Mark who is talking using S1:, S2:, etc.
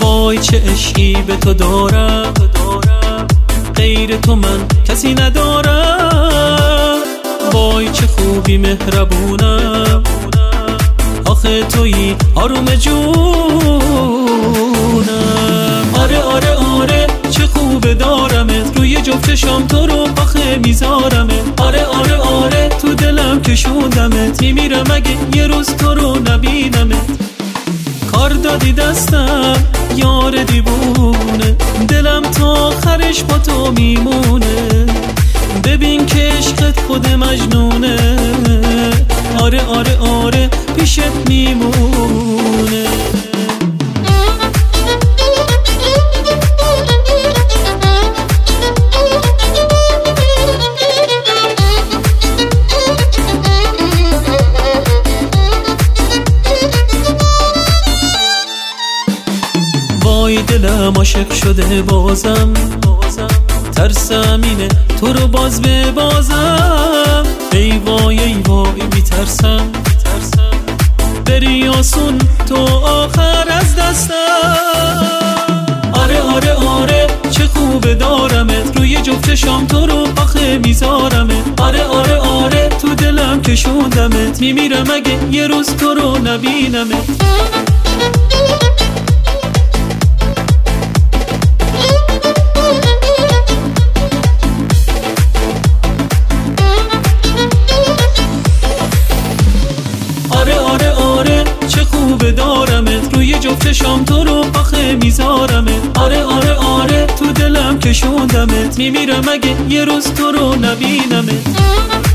S1: وای چه عشقی به تو دارم، غیر تو من کسی ندارم. وای چه خوبی مهربونم، آخه تویی آروم جونم. آره آره آره چه خوبه دارمت، روی جفت چشام تو رو آخه میذارمت. آره آره آره تو دلم کشوندمت، میمیرم اگه یه روز تو رو نبینمت. کار دادی دستم یار دیوونه، دلم تا آخرش با تو میمونه. ببین که عشقت خود مجنونه، آره آره آره پیشت میمونه. وای دلم عاشق شده بازم، ترسم اینه تو رو باز ببازم. ای وای ای وای میترسم بری آسون تو آخر از دستم. آره آره آره چه خوبه دارمت، روی جفت چشام تو رو آخه میذارمت. آره آره آره تو دلم کشوندمت، میمیرم اگه یه روز تو رو نبینمت. دارمت روی جفت چشام تو رو آخه میذارمت. آره آره آره تو دلم کشوندمت، میمیرم اگه یه روز تو رو نبینمت.